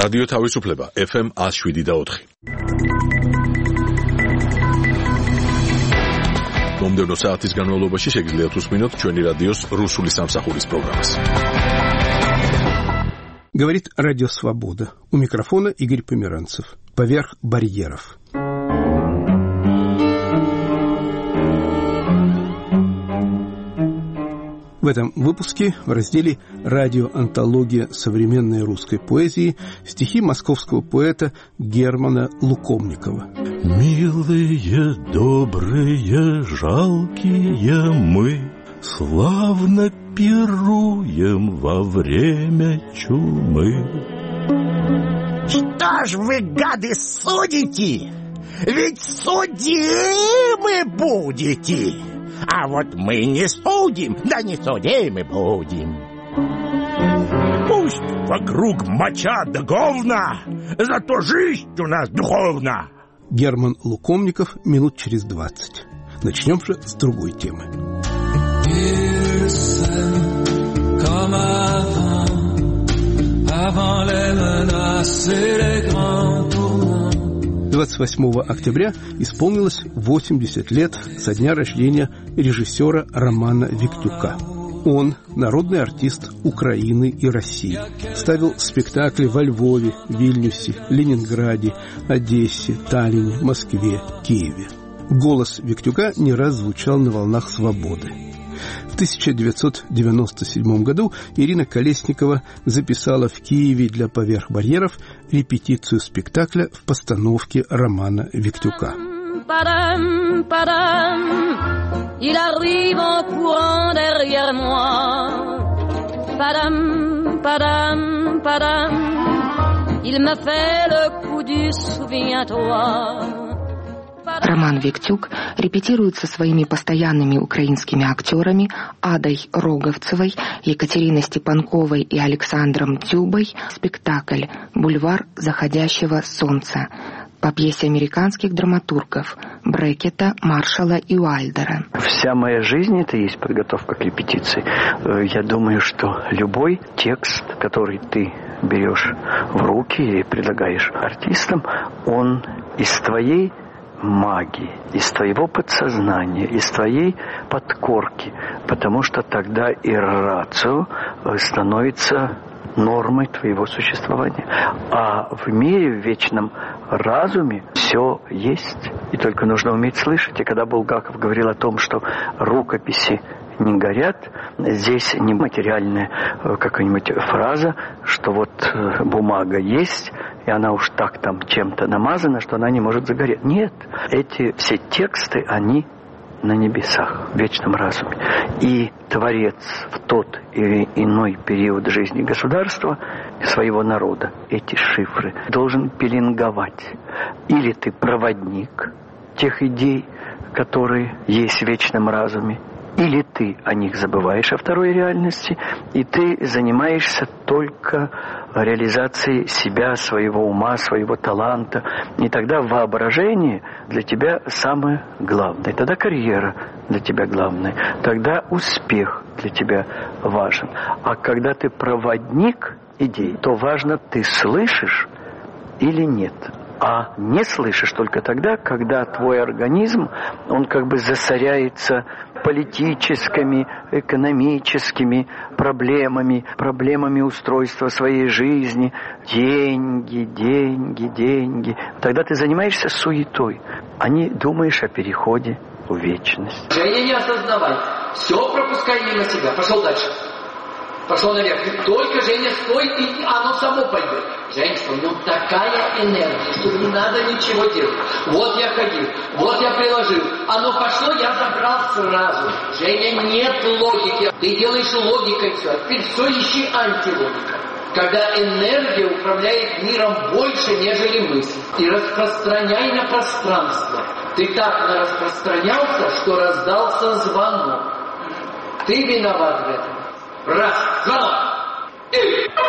რადიო თავისუფლება FM 107.4. მომდევნო საათის განმავლობაში შეგიძლიათ უსმინოთ ჩვენი რადიოს რუსული სამსახურის პროგრამას. Говорит Радио Свобода. У микрофона Игорь Померанцев. Поверх барьеров. В этом выпуске в разделе «Радиоантология современной русской поэзии» стихи московского поэта Германа Лукомникова. Милые, добрые, жалкие мы, славно пируем во время чумы. Что ж вы, гады, судите? Ведь судимы будете. А вот мы не судим, да не судимы будем. Пусть вокруг моча да говна, зато жизнь у нас духовна. Герман Лукомников минут через 20. Начнем же с другой темы. 28 октября исполнилось 80 лет со дня рождения режиссера Романа Виктюка. Он народный артист Украины и России. Ставил спектакли во Львове, Вильнюсе, Ленинграде, Одессе, Таллине, Москве, Киеве. Голос Виктюка не раз звучал на волнах свободы. В 1997 году Ирина Колесникова записала в Киеве для «Поверх барьеров» репетицию спектакля в постановке Романа Виктюка. Padam, padam, il arrive en courant derrière moi. Padam, padam, padam, il m'a fait le coup du souviens-toi. Роман Виктюк репетирует со своими постоянными украинскими актерами Адой Роговцевой, Екатериной Степанковой и Александром Дзюбой спектакль «Бульвар заходящего солнца» по пьесе американских драматургов Брекета, Маршалла и Уайлдера. Вся моя жизнь — это и есть подготовка к репетиции. Я думаю, что любой текст, который ты берешь в руки и предлагаешь артистам, он из твоей магии, из твоего подсознания, из твоей подкорки, потому что тогда и рацио становится нормой твоего существования. А в мире, в вечном разуме все есть, и только нужно уметь слышать. И когда Булгаков говорил о том, что рукописи не горят, здесь не материальная какая-нибудь фраза, что вот бумага есть, и она уж так там чем-то намазана, что она не может загореть. Нет, эти все тексты, они на небесах, в вечном разуме. И творец в тот или иной период жизни государства, своего народа, эти шифры должен пеленговать. Или ты проводник тех идей, которые есть в вечном разуме, или ты о них забываешь, о второй реальности, и ты занимаешься только реализацией себя, своего ума, своего таланта. И тогда воображение для тебя самое главное. Тогда карьера для тебя главная. Тогда успех для тебя важен. А когда ты проводник идей, то важно, ты слышишь или нет. А не слышишь только тогда, когда твой организм, он как бы засоряется политическими, экономическими проблемами устройства своей жизни. Деньги, деньги, деньги. Тогда ты занимаешься суетой, а не думаешь о переходе в вечность. Женя, не осознавай. Все пропускай мимо себя. Пошел дальше. Пошел наверх. И только, Женя, стой, и оно само пойдет. Женечка, такая энергия, что не надо ничего делать. Вот я ходил, вот я приложил. Оно пошло, я забрал сразу. Женя, нет логики. Ты делаешь логикой все. А теперь все ищи антилогика. Когда энергия управляет миром больше, нежели мысль. И распространяй на пространство. Ты так распространялся, что раздался звонок. Ты виноват в этом. Раз, звонок. Все,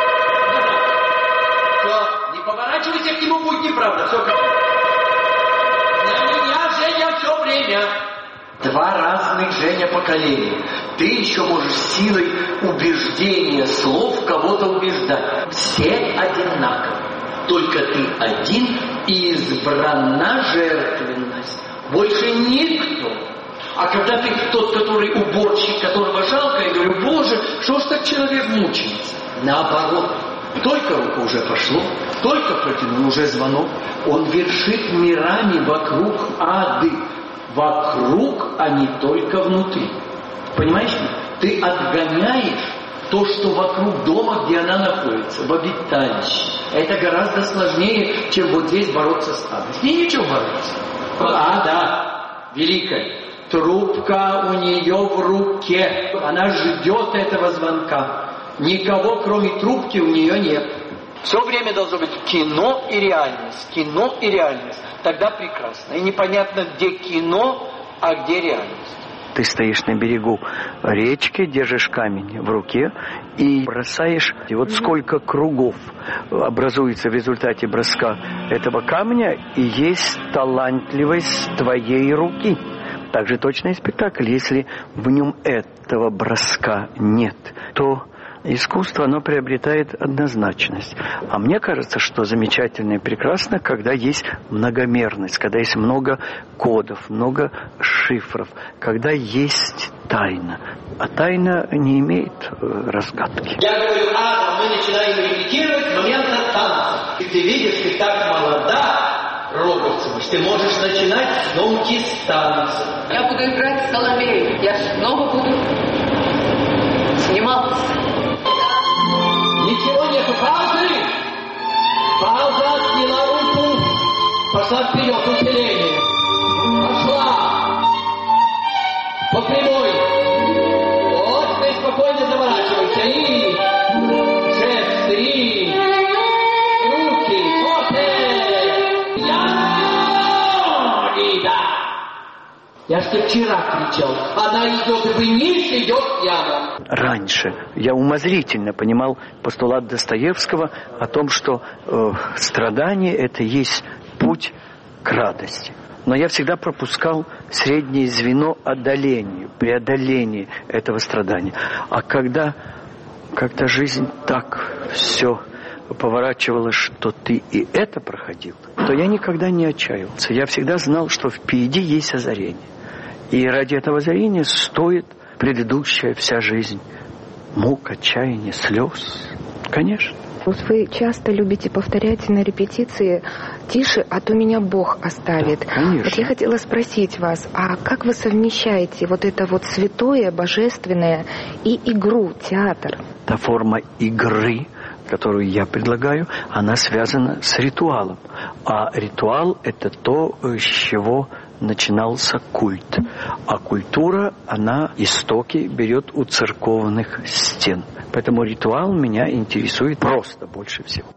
не поворачивайся к нему, будет неправда. Все как... На меня, Женя, все время. Два разных, Женя, поколения. Ты еще можешь силой убеждения слов кого-то убеждать. Все одинаковы. Только ты один, и избрана жертвенность. Больше никто. А когда ты тот, который уборщик, которого жалко, я говорю, Боже, что ж так человек мучается? Наоборот. Только рука уже пошло, только протянул уже звонок. Он вершит мирами вокруг ады. Вокруг, а не только внутри. Понимаешь? Ты отгоняешь то, что вокруг дома, где она находится, в обиталище. Это гораздо сложнее, чем вот здесь бороться с адом. С ней ничего бороться. Да, великая. Трубка у нее в руке. Она ждет этого звонка. Никого, кроме трубки, у нее нет. Все время должно быть кино и реальность. Кино и реальность. Тогда прекрасно. И непонятно, где кино, а где реальность. Ты стоишь на берегу речки, держишь камень в руке и бросаешь. И вот сколько кругов образуется в результате броска этого камня, и есть талантливость твоей руки. Также точно и спектакль. Если в нем этого броска нет, то искусство, оно приобретает однозначность. А мне кажется, что замечательно и прекрасно, когда есть многомерность, когда есть много кодов, много шифров, когда есть тайна. А тайна не имеет разгадки. Я говорю, мы начинаем репетировать с момента танца. И ты видишь, ты так молода, Роговцева, ты можешь начинать съемки с танца. Я буду играть Соломею. Я снова буду сниматься. Ничего нету, паузы! Пауза, сняла руку, пошла вперед, усиление. Пошла! По прямой. Вот, ты спокойно заворачивайся. И жесты, и руки, Я ж тебе вчера кричал. Она идет вниз, идет прямо. Раньше я умозрительно понимал постулат Достоевского о том, что страдание – это есть путь к радости. Но я всегда пропускал среднее звено одолению, преодоления этого страдания. А когда жизнь так все поворачивала, что ты и это проходил, то я никогда не отчаивался. Я всегда знал, что впереди есть озарение. И ради этого озарения стоит предыдущая вся жизнь мук, отчаяния, слез. Конечно. Вы часто любите повторять на репетиции «Тише, а то меня Бог оставит». Конечно. Вот я хотела спросить вас, а как вы совмещаете вот это вот святое, божественное и игру, театр? Та форма игры, которую я предлагаю, она связана с ритуалом. А ритуал – это то, с чего начинался культ. А культура, она истоки берет у церковных стен. Поэтому ритуал меня интересует просто больше всего.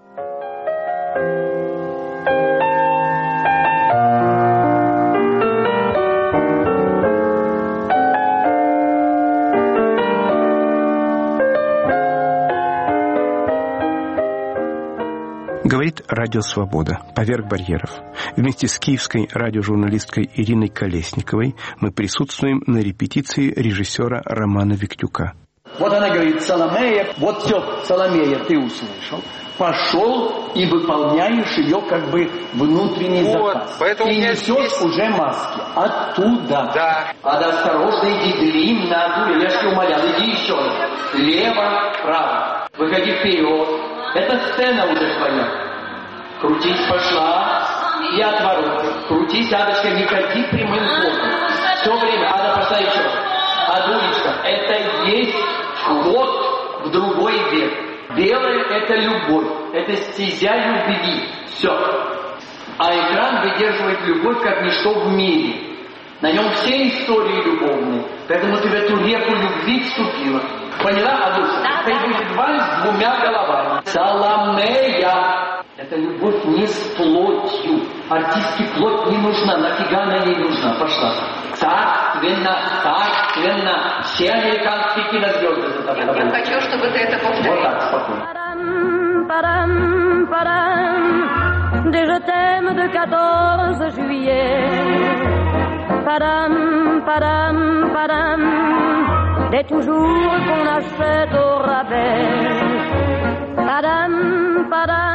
Говорит Радио Свобода. Поверх барьеров. Вместе с киевской радиожурналисткой Ириной Колесниковой мы присутствуем на репетиции режиссера Романа Виктюка. Вот она говорит, Соломея, вот все, Соломея, ты услышал. Пошел и выполняешь ее как бы внутренний заказ. Поэтому и несешь уже маски. Оттуда. Да. А осторожно иди длинно, я же тебя умолял, иди еще раз. Лево, право. Выходи вперед. Это сцена уже твоя. Крутись, пошла. И отворот. Крутись, Адочка, не ходи прямым ходом. Все время, Ада, пошла еще раз. Адулечка, это есть вход в другой век. Белое – это любовь, это стезя любви. Все. А экран выдерживает любовь, как ничто в мире. На нем все истории любовные. Поэтому ты в эту реку любви вступила. Поняла, Адуша? Да, это будет вальс с двумя головами. Соломея. Это любовь не с плотью. Артистке плоть не нужна. Нафига она ей нужна? Пошла. Царственно, царственно. Все американские кинозвезды за тобой. Я хочу, чтобы ты это повторил. Вот так, спокойно. Padam, padam, des je t'aime de 14 juillet. Padam, padam, padam, des toujours qu'on achète au rabais. Padam, padam,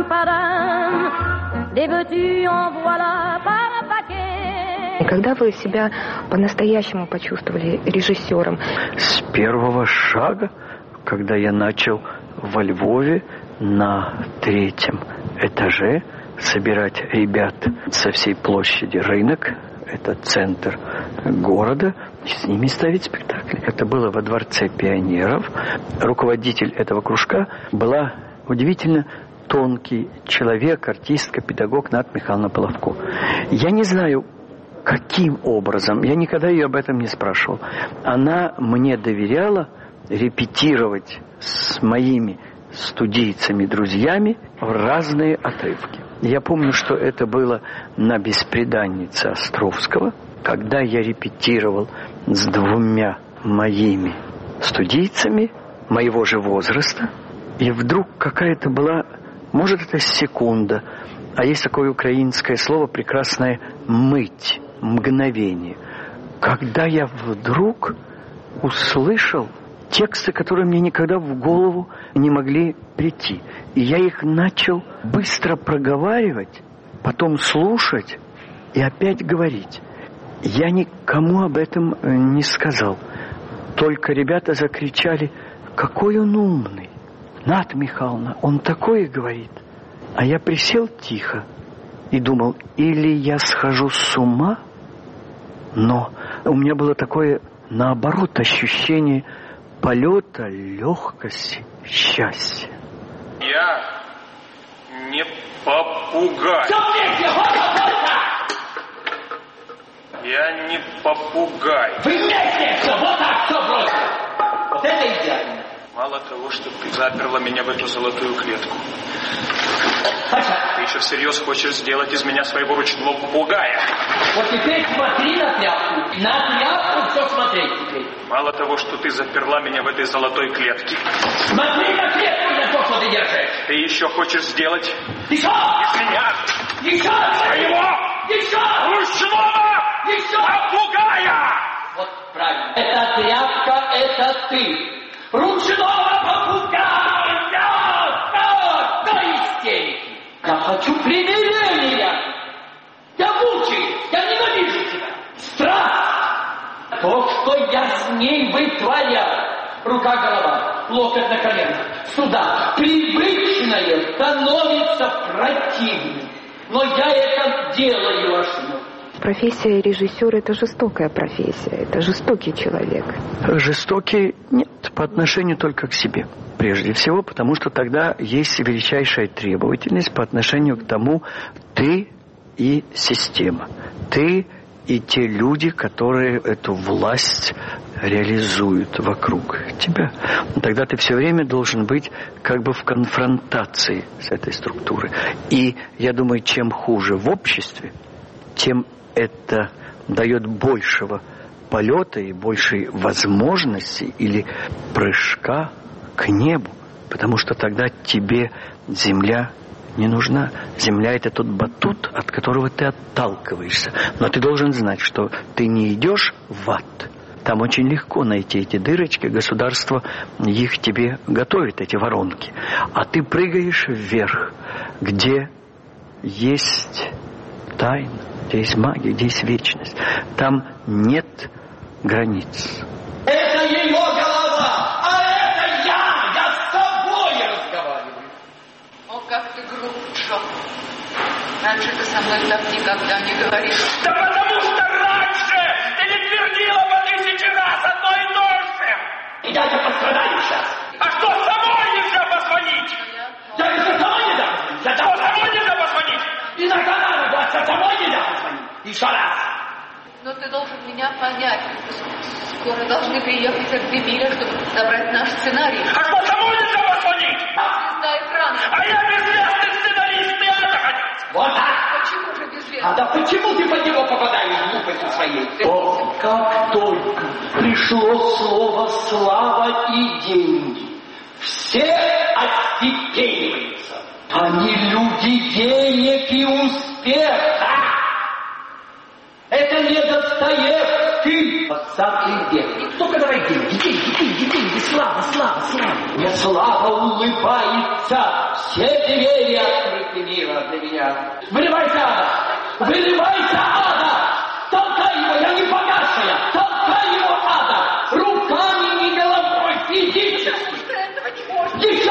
padam, dévêtus en voilà par paquet. И когда вы себя по-настоящему почувствовали режиссером? С первого шага, когда я начал во Львове на 3-м этаже собирать ребят со всей площади Рынок, это центр города, и с ними ставить спектакли. Это было во Дворце пионеров. Руководитель этого кружка была удивительно тонкий человек, артистка, педагог Ната Михайловна Половко. Я не знаю, каким образом, я никогда ее об этом не спрашивал. Она мне доверяла репетировать с моими студийцами, друзьями в разные отрывки. Я помню, что это было на «Бесприданнице» Островского, когда я репетировал с 2 моими студийцами моего же возраста, и вдруг какая-то была, может, это секунда, а есть такое украинское слово прекрасное «мыть», мгновение, когда я вдруг услышал тексты, которые мне никогда в голову не могли прийти. И я их начал быстро проговаривать, потом слушать и опять говорить. Я никому об этом не сказал. Только ребята закричали: «Какой он умный! Ната Михайловна, он такое говорит!» А я присел тихо и думал, или я схожу с ума, но у меня было такое, наоборот, ощущение полета, легкости, счастья. Я не попугай. Я не попугай. Вы вместе все, вот так, все бросили. Вот это идеально. Мало того, что ты заперла меня в эту золотую клетку, ты еще всерьез хочешь сделать из меня своего ручного попугая. Вот теперь смотри на тряпку. На тряпку все смотреть теперь. Мало того, что ты заперла меня в этой золотой клетке. Смотри на клетку, на то, что ты держишь. Ты еще хочешь сделать еще из меня своего ручного попугая. Вот правильно. Эта тряпка, это ты. Ручного попугая! Да, истерики! Я хочу примирения! Я мучаюсь! Я ненавижу тебя! Страсть! То, что я с ней вытворяю! Рука-голова, локоть на колено, сюда, привычное становится противным. Но я это делаю ошибку. Профессия режиссера – это жестокая профессия, это жестокий человек. Жестокий нет, по отношению только к себе. Прежде всего, потому что тогда есть величайшая требовательность по отношению к тому, ты и система, ты и те люди, которые эту власть реализуют вокруг тебя. Тогда ты все время должен быть как бы в конфронтации с этой структурой. И я думаю, чем хуже в обществе, тем это дает большего полета и большей возможности или прыжка к небу, потому что тогда тебе земля не нужна. Земля – это тот батут, от которого ты отталкиваешься. Но ты должен знать, что ты не идешь в ад. Там очень легко найти эти дырочки, государство их тебе готовит, эти воронки. А ты прыгаешь вверх, где есть тайна, где есть магия, где есть вечность. Там нет границ. Это ее голова, а это я с собой разговариваю. О, как ты груб, Джо. Раньше ты со мной так никогда не говорил. Да потому что раньше ты не твердила по 1000 раз одно и то же. И я же пострадаю сейчас. А что, самой нельзя позвонить? Я еще самой нельзя позвонить. Для того самой нельзя позвонить? Иногда надо говорить, самой нельзя позвонить. Еще раз. Но ты должен меня понять. Скоро должны приехать от Демиля, чтобы забрать наш сценарий. А что, самой нельзя позвонить? Звезда экрана. А я безвестный сценарист, не это хотел. Вот так. Почему же безвестный? А да почему ты под него попадаешь глупостью своей? О, как только пришло слово «слава» и «деньги», все остепениваются. Они люди денег и успеха. Это не Достоевский, 20 век. Только давай деньги, слава. Мне слава улыбается отца все двери открыты мира для меня. Выливайся, Ада! Выливайся, Ада! Толкай его, я не богатая! Толкай его, Ада! Руками, не головой, физически! Еще!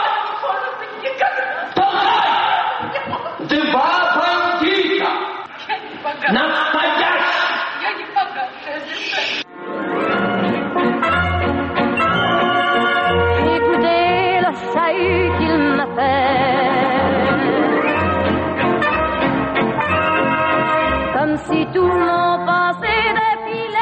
Толкай! Два бандита! Настоящие! Я не богатая. Écoutez le chahut qu'il m'a fait, comme si tout mon passé défilait.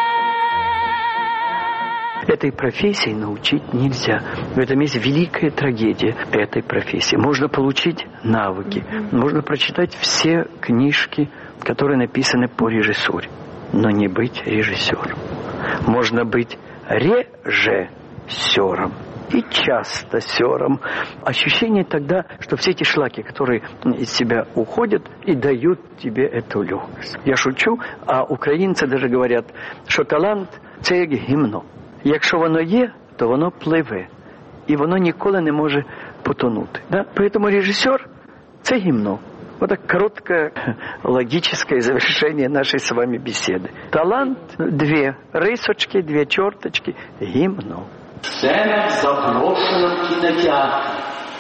Этой профессии научить нельзя. В этом есть великая трагедия этой профессии. Можно получить навыки, можно прочитать все книжки, которые написаны по режиссуре, но не быть режиссером. Можно быть режиссером и часто сёром. Ощущение тогда, что все эти шлаки, которые из себя уходят и дают тебе эту легкость. Я шучу, а українці даже говорят, що талант – це як гімно. Якщо воно є, то воно пливе. І воно ніколи не може потонути. Да? Поэтому режиссер – це гімно. Вот так короткое логическое завершение нашей с вами беседы. Талант – две рисочки, две черточки, гимно. Сцена в заброшенном кинотеатре.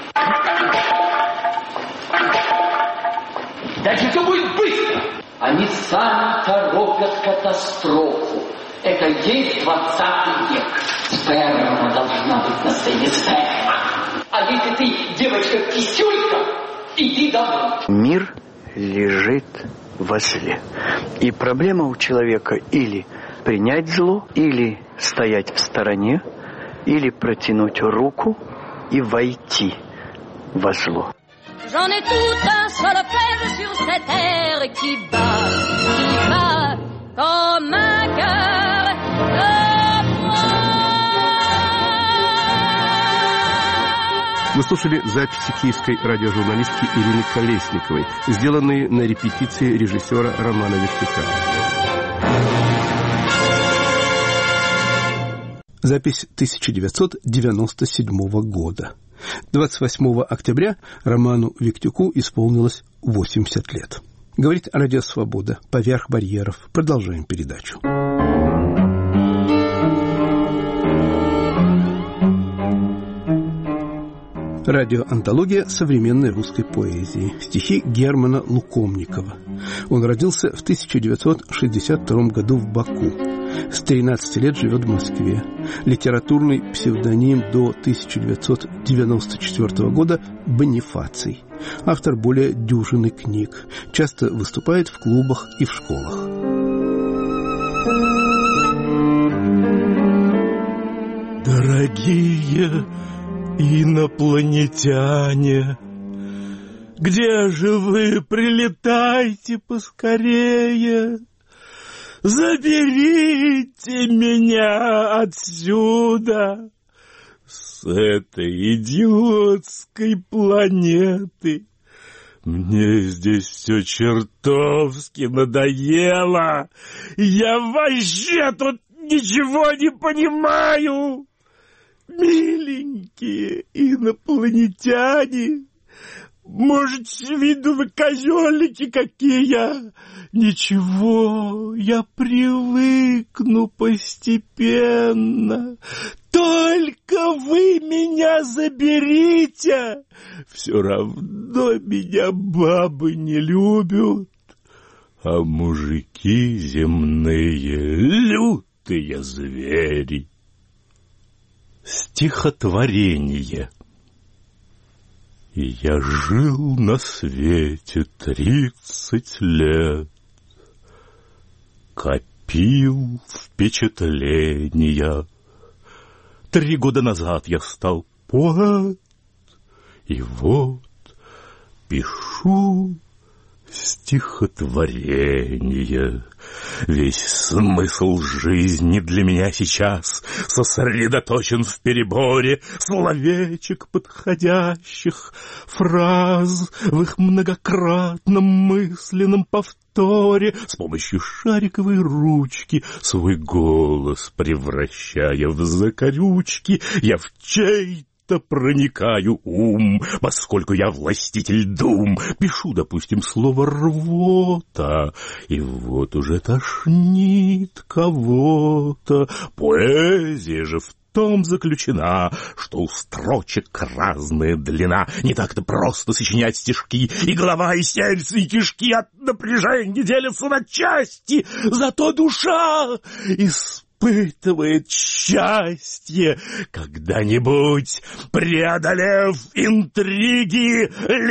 Дальше все будет быстро. Они сами торопят катастрофу. Это есть 20 век. Сперма должна быть на сцене, сперма. А если ты, девочка-кисюлька, иди домой. Мир лежит во зле. И проблема у человека или принять зло, или стоять в стороне, или протянуть руку и войти во зло. J'en ai tout un solopège sur cette terre qui bat comme un cœur de bois. Вы слушали записи киевской радиожурналистки Ирины Колесниковой, сделанные на репетиции режиссера Романа Виктюка. Запись 1997 года. 28 октября Роману Виктюку исполнилось 80 лет. Говорит Радио Свобода. Поверх барьеров. Продолжаем передачу. Радиоантология современной русской поэзии. Стихи Германа Лукомникова. Он родился в 1962 году в Баку. С 13 лет живет в Москве. Литературный псевдоним до 1994 года Бонифаций. Автор более дюжины книг. Часто выступает в клубах и в школах. Дорогие инопланетяне, где же вы? Прилетайте поскорее. Заберите меня отсюда, с этой идиотской планеты. Мне здесь все чертовски надоело. Я вообще тут ничего не понимаю. Миленькие инопланетяне, может, с виду вы козелики какие? Ничего, я привыкну постепенно. Только вы меня заберите. Все равно меня бабы не любят, а мужики земные лютые звери. Стихотворение. И я жил на свете 30 лет, копил впечатления. 3 года назад я стал поэт, и вот пишу стихотворение. Весь смысл жизни для меня сейчас сосредоточен в переборе словечек подходящих, фраз в их многократном мысленном повторе, с помощью шариковой ручки свой голос превращая в закорючки, я в чей-то это проникаю ум, поскольку я властитель дум. Пишу, допустим, слово «рвота», и вот уже тошнит кого-то. Поэзия же в том заключена, что у строчек разная длина. Не так-то просто сочинять стишки, и голова, и сердце, и кишки от напряжения делятся на части, зато душа испытывает счастье, когда-нибудь преодолев интриги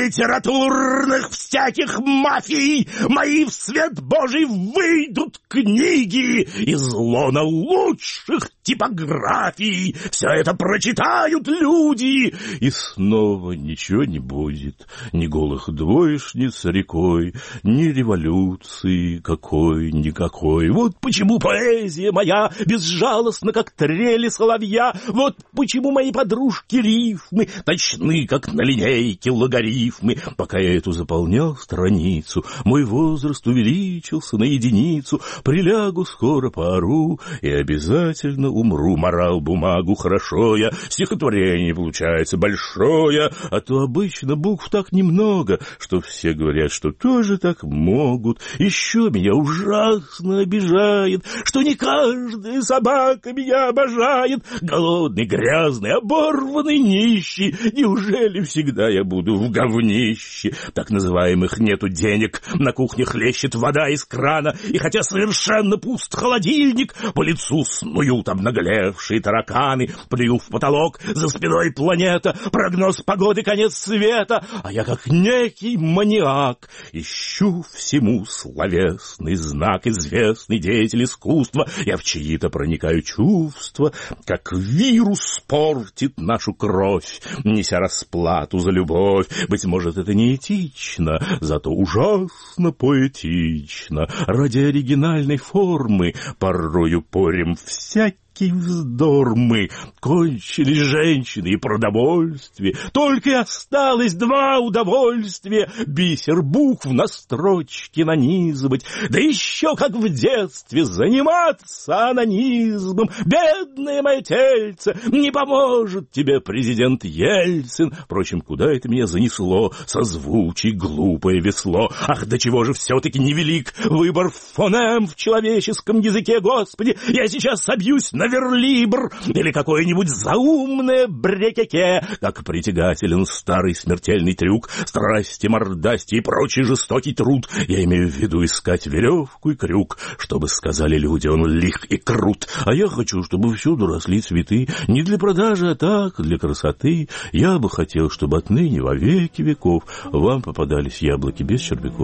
литературных всяких мафий, мои в свет Божий выйдут книги из лона лучших типографий. Все это прочитают люди, и снова ничего не будет, ни голых двоечниц рекой, ни революции какой-никакой. Вот почему поэзия моя безжалостно, как трели соловья. Вот почему мои подружки рифмы точны, как на линейке логарифмы. Пока я эту заполнял страницу, мой возраст увеличился на единицу. Прилягу, скоро поору и обязательно умру. Морал бумагу хорошо я, стихотворение получается большое, а то обычно букв так немного, что все говорят, что тоже так могут. Еще меня ужасно обижает, что не каждая собака меня обожает. Голодный, грязный, оборванный, нищий. Неужели всегда я буду в говнище? Так называемых нету денег, на кухне хлещет вода из крана, и хотя совершенно пуст холодильник, по лицу снуют обнаглевшие тараканы, плюю в потолок, за спиной планета, прогноз погоды, конец света, а я как некий маньяк ищу всему словесный знак, известный деятель искусства. Я в чьи-то проникаю чувства, как вирус портит нашу кровь, неся расплату за любовь. Быть может, это не этично, зато ужасно поэтично. Ради оригинальной формы порою порем всякий вздор мы. Кончились женщины и продовольствие, только и осталось два удовольствия: бисер букв на строчке нанизывать, да еще как в детстве заниматься анонизмом. Бедное мое тельце, не поможет тебе президент Ельцин. Впрочем, куда это меня занесло? Созвучий глупое весло. Ах, до чего же все-таки невелик выбор фонем в человеческом языке, Господи! Я сейчас собьюсь на верлибр или какое-нибудь заумное брекеке, как притягателен старый смертельный трюк, страсти, мордасти и прочий жестокий труд. Я имею в виду искать веревку и крюк, чтобы сказали люди, он лих и крут. А я хочу, чтобы всюду росли цветы, не для продажи, а так, для красоты. Я бы хотел, чтобы отныне во веки веков вам попадались яблоки без червяков.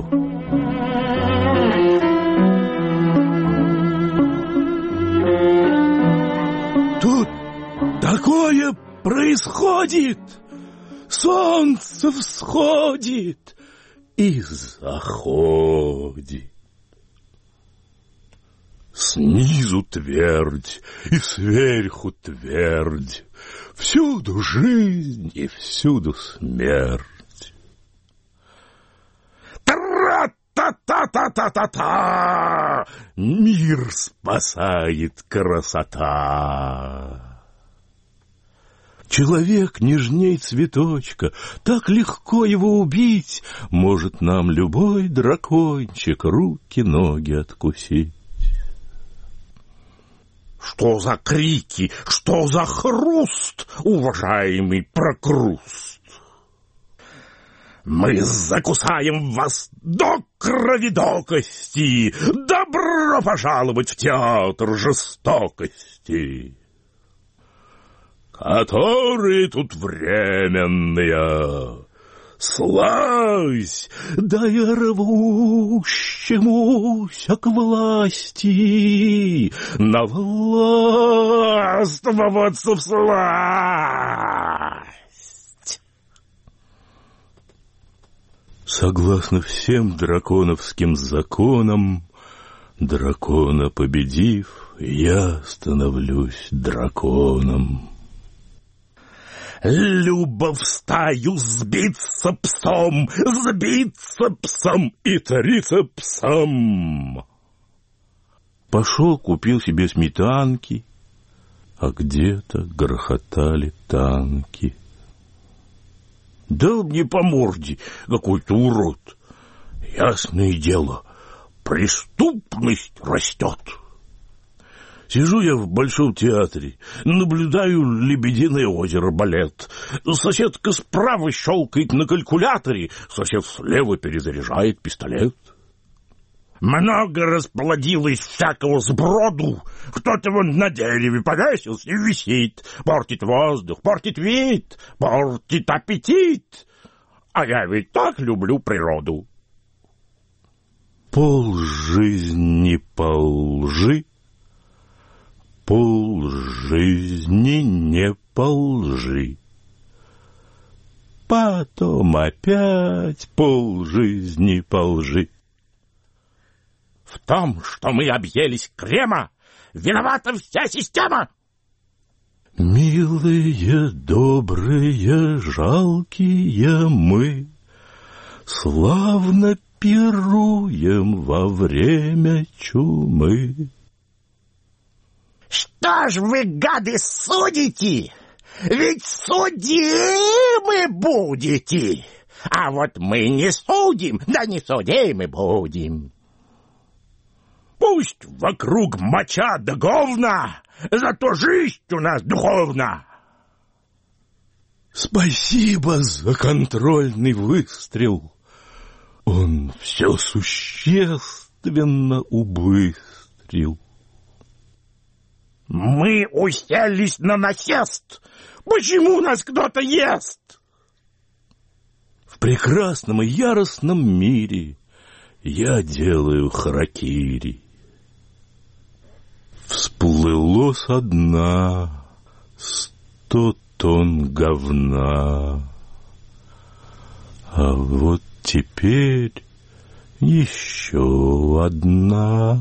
Тут такое происходит, солнце всходит и заходит. Снизу твердь и сверху твердь, всюду жизнь и всюду смерть. Тра-та-та-та-та-та-та! Мир спасает красота. Человек нежней цветочка, так легко его убить, может нам любой дракончик руки-ноги откусить. Что за крики, что за хруст, уважаемый прокруст? Мы закусаем вас до крови, до кости. Добро пожаловать в театр жестокости. Которые тут временные, слазь, да я рвущемуся к власти навластвоваться всласть. Согласно всем драконовским законам, дракона победив, я становлюсь драконом. Любо в стаю сбиться псом и трицепсом. Пошел, купил себе сметанки, а где-то грохотали танки. Дал мне по морде какой-то урод. Ясное дело, преступность растет. Сижу я в Большом театре, наблюдаю «Лебединое озеро» балет. Соседка справа щелкает на калькуляторе, сосед слева перезаряжает пистолет. Много расплодилось всякого сброду. Кто-то вон на дереве повесился и висит. Портит воздух, портит вид, портит аппетит. А я ведь так люблю природу. Полжизни по лжи, полжизни не по лжи. Потом опять полжизни по лжи. В том, что мы объелись крема, виновата вся система. Милые, добрые, жалкие мы, славно пируем во время чумы. Что ж вы, гады, судите? Ведь судимы будете. А вот мы не судим, да не судимы будем. Пусть вокруг моча да говна, зато жизнь у нас духовна. Спасибо за контрольный выстрел. Он все существенно убыстрил. Мы уселись на насест. Почему нас кто-то ест? В прекрасном и яростном мире я делаю харакири. Всплыло со дна 100 тонн говна. А вот теперь еще одна.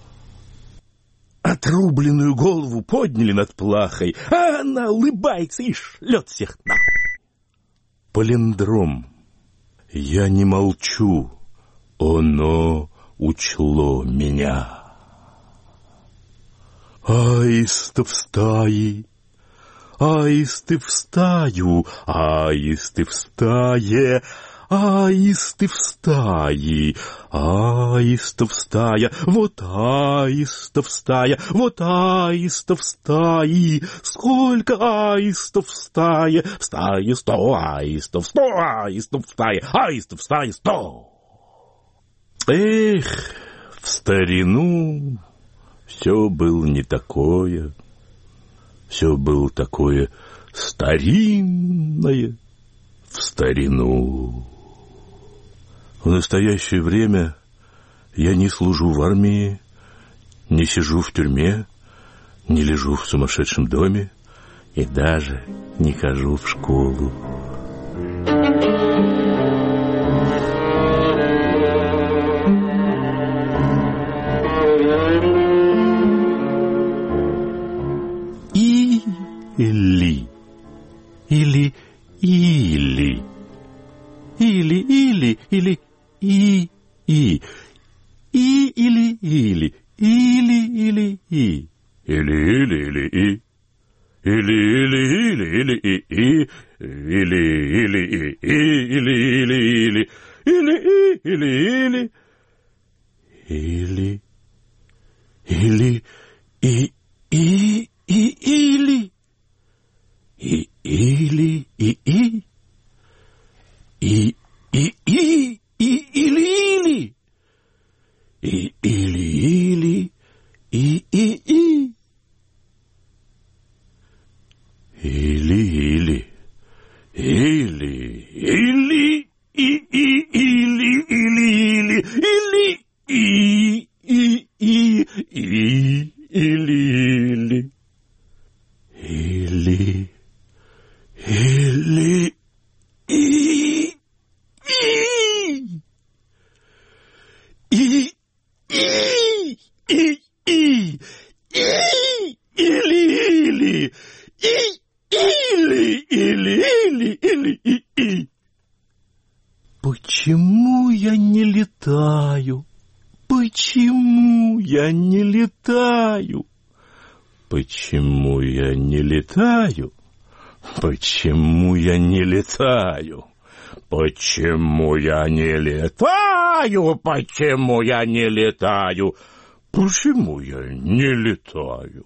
Отрубленную голову подняли над плахой, а она улыбается и шлет всех нахуй. Палиндром. Я не молчу, оно учло меня. Аисты в стае, аисты в стаю, аисты в стае, аисты в стае, аистов стая, вот аистов стая, вот аистов стаи, сколько аистов в стае 100 аистов, 100 аистов в стае, аистов в стае 100. Эх, в старину все было не такое, все было такое старинное в старину. В настоящее время я не служу в армии, не сижу в тюрьме, не лежу в сумасшедшем доме и даже не хожу в школу. Почему я не летаю? Почему я не летаю? Почему я не летаю? Почему я не летаю? Почему я не летаю? Почему я не летаю? Почему я не летаю?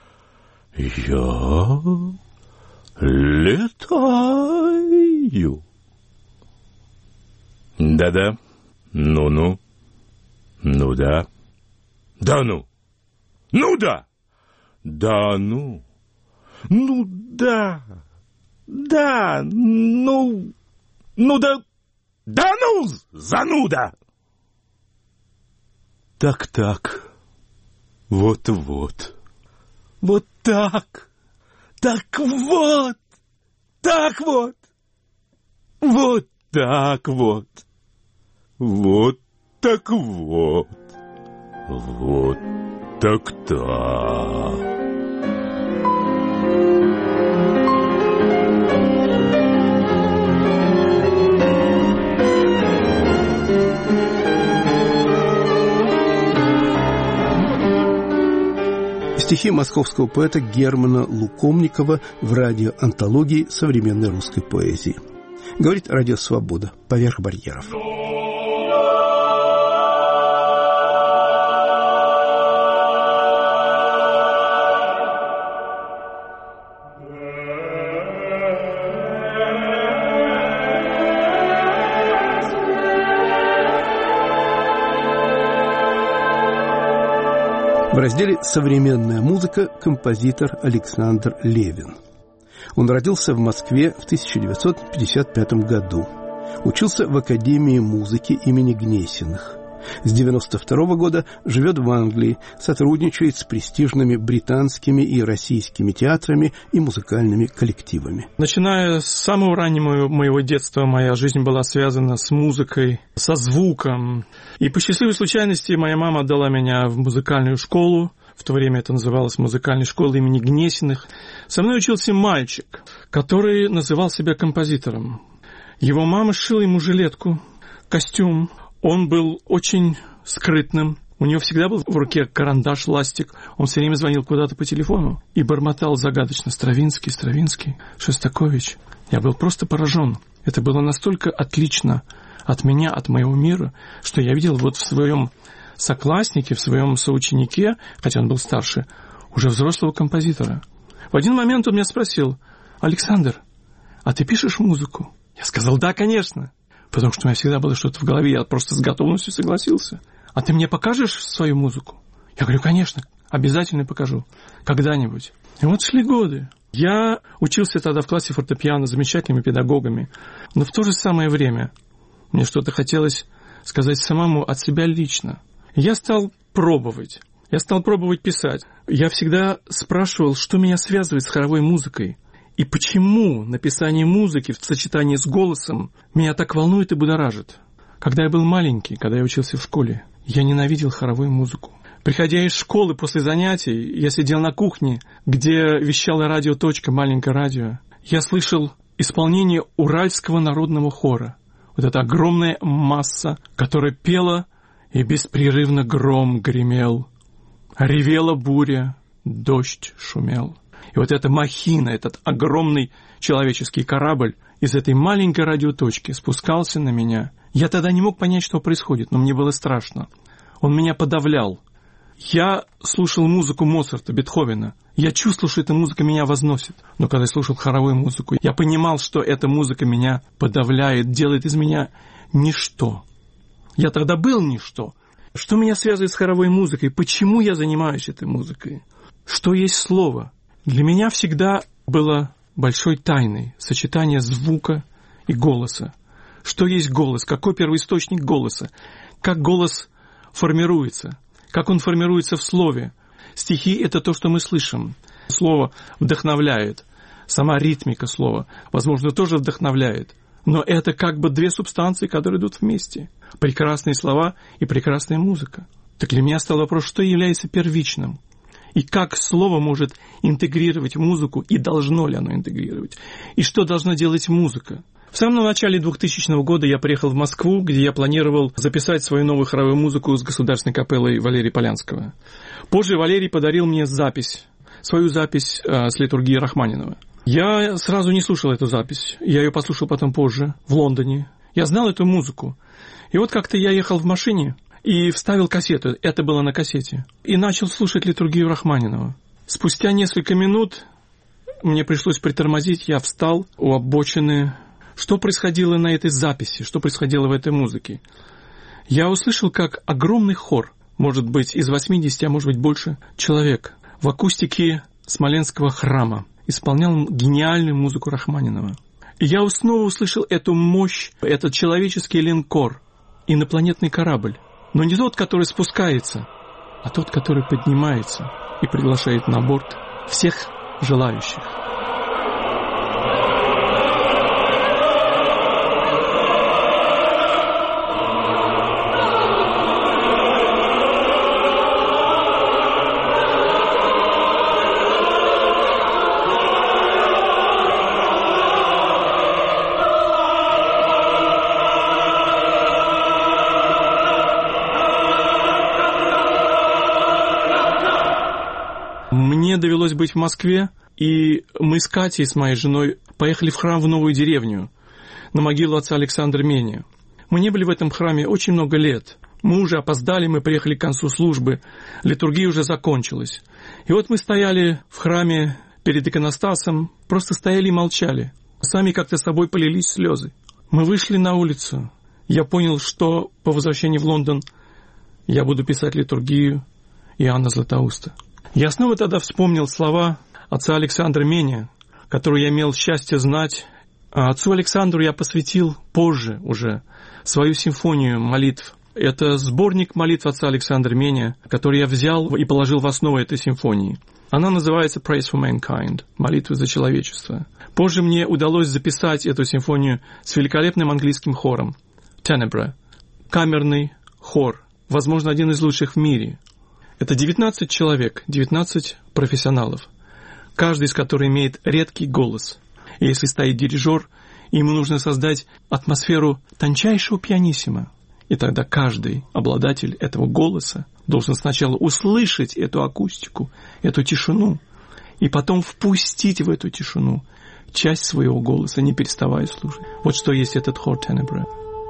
Я летаю. Да-да. Ну-ну. Ну да. Да ну. Ну да. Да ну. Ну да. Да, ну да. Да ну, зануда. Так. Вот. Вот так. Так вот. Так вот. Вот так вот. Вот так вот. Вот так-так. Стихи московского поэта Германа Лукомникова в радиоантологии современной русской поэзии. Говорит Радио Свобода. Поверх барьеров. В разделе «Современная музыка» композитор Александр Левин. Он родился в Москве в 1955 году. Учился в Академии музыки имени Гнесиных. С 1992 года живет в Англии, сотрудничает с престижными британскими и российскими театрами и музыкальными коллективами. Начиная с самого раннего моего детства, моя жизнь была связана с музыкой, со звуком. И по счастливой случайности моя мама отдала меня в музыкальную школу. В то время это называлось музыкальной школой имени Гнесиных. Со мной учился мальчик, который называл себя композитором. Его мама сшила ему жилетку, костюм. Он был очень скрытным. У него всегда был в руке карандаш, ластик. Он все время звонил куда-то по телефону и бормотал загадочно: Стравинский, Шостакович. Я был просто поражен. Это было настолько отлично от меня, от моего мира, что я видел вот в своем сокласснике, в своем соученике, хотя он был старше, уже взрослого композитора. В один момент он меня спросил: Александр, а ты пишешь музыку? Я сказал: да, конечно. Потому что у меня всегда было что-то в голове, я просто с готовностью согласился. А ты мне покажешь свою музыку? Я говорю: конечно, обязательно покажу. Когда-нибудь. И вот шли годы. Я учился тогда в классе фортепиано с замечательными педагогами. Но в то же самое время мне что-то хотелось сказать самому от себя лично. Я стал пробовать. Я стал пробовать писать. Я всегда спрашивал, что меня связывает с хоровой музыкой. И почему написание музыки в сочетании с голосом меня так волнует и будоражит? Когда я был маленький, когда я учился в школе, я ненавидел хоровую музыку. Приходя из школы после занятий, я сидел на кухне, где вещало радио «Точка», маленькое радио. Я слышал исполнение Уральского народного хора. Вот эта огромная масса, которая пела, и беспрерывно гром гремел. Ревела буря, дождь шумел. И вот эта махина, этот огромный человеческий корабль из этой маленькой радиоточки спускался на меня. Я тогда не мог понять, что происходит, но мне было страшно. Он меня подавлял. Я слушал музыку Моцарта, Бетховена. Я чувствовал, что эта музыка меня возносит. Но когда я слушал хоровую музыку, я понимал, что эта музыка меня подавляет, делает из меня ничто. Я тогда был ничто. Что меня связывает с хоровой музыкой? Почему я занимаюсь этой музыкой? Что есть слово? Для меня всегда было большой тайной сочетание звука и голоса. Что есть голос? Какой первоисточник голоса? Как голос формируется? Как он формируется в слове? Стихи — это то, что мы слышим. Слово вдохновляет. Сама ритмика слова, возможно, тоже вдохновляет. Но это как бы две субстанции, которые идут вместе. Прекрасные слова и прекрасная музыка. Так для меня стал вопрос, что является первичным? И как слово может интегрировать музыку, и должно ли оно интегрировать? И что должна делать музыка? В самом начале 2000 года я приехал в Москву, где я планировал записать свою новую хоровую музыку с государственной капеллой Валерия Полянского. Позже Валерий подарил мне запись, свою запись с литургии Рахманинова. Я сразу не слушал эту запись. Я ее послушал потом позже, в Лондоне. Я знал эту музыку. И вот как-то я ехал в машине и вставил кассету. Это было на кассете. И начал слушать литургию Рахманинова. Спустя несколько минут мне пришлось притормозить. Я встал у обочины. Что происходило на этой записи? Что происходило в этой музыке? Я услышал, как огромный хор, может быть, из 80, а может быть, больше человек, в акустике Смоленского храма исполнял гениальную музыку Рахманинова. И я снова услышал эту мощь, этот человеческий линкор, инопланетный корабль. Но не тот, который спускается, а тот, который поднимается и приглашает на борт всех желающих. Мне довелось быть в Москве, и мы с Катей, с моей женой, поехали в храм в Новую деревню, на могилу отца Александра Меня. Мы не были в этом храме очень много лет. Мы уже опоздали, мы приехали к концу службы, литургия уже закончилась. И вот мы стояли в храме перед иконостасом, просто стояли и молчали. Сами как-то с собой полились слезы. Мы вышли на улицу. Я понял, что по возвращении в Лондон я буду писать литургию Иоанна Златоуста. Я снова тогда вспомнил слова отца Александра Меня, которую я имел счастье знать. А отцу Александру я посвятил позже уже свою симфонию молитв. Это сборник молитв отца Александра Меня, который я взял и положил в основу этой симфонии. Она называется «Praise for Mankind» — «Молитвы за человечество». Позже мне удалось записать эту симфонию с великолепным английским хором «Tenebra». Камерный хор, возможно, один из лучших в мире. Это 19 человек, 19 профессионалов, каждый из которых имеет редкий голос. И если стоит дирижер, ему нужно создать атмосферу тончайшего пианиссимо. И тогда каждый обладатель этого голоса должен сначала услышать эту акустику, эту тишину, и потом впустить в эту тишину часть своего голоса, не переставая слушать. Вот что есть этот хор Tenebra.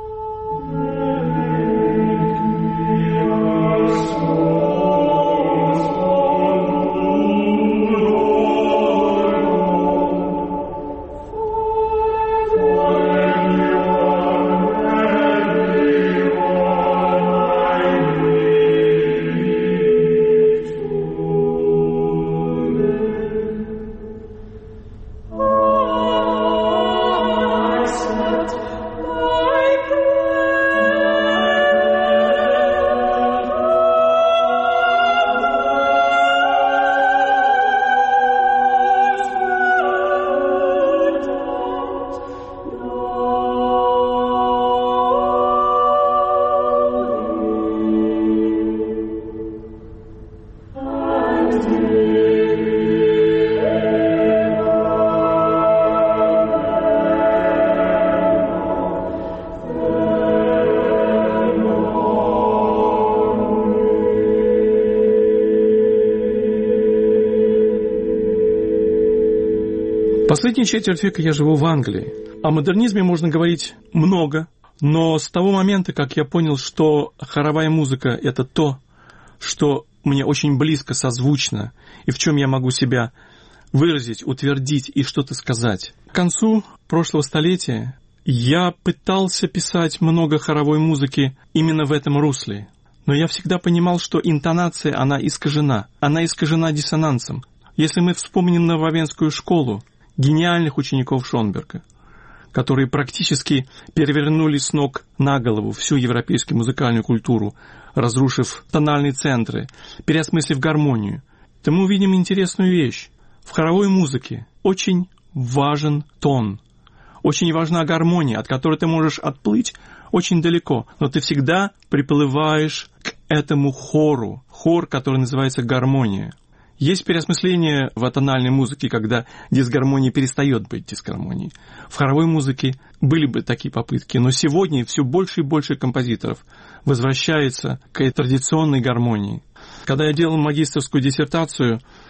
Последние четверть века я живу в Англии. О модернизме можно говорить много, но с того момента, как я понял, что хоровая музыка — это то, что мне очень близко, созвучно, и в чем я могу себя выразить, утвердить и что-то сказать. К концу прошлого столетия я пытался писать много хоровой музыки именно в этом русле, но я всегда понимал, что интонация, она искажена диссонансом. Если мы вспомним Нововенскую школу, гениальных учеников Шонберга, которые практически перевернули с ног на голову всю европейскую музыкальную культуру, разрушив тональные центры, переосмыслив гармонию, то мы увидим интересную вещь. В хоровой музыке очень важен тон, очень важна гармония, от которой ты можешь отплыть очень далеко, но ты всегда приплываешь к этому хору, хор, который называется гармония. Есть переосмысление в тональной музыке, когда дисгармония перестает быть дисгармонией. В хоровой музыке были бы такие попытки, но сегодня все больше и больше композиторов возвращается к традиционной гармонии. Когда я делал магистерскую диссертацию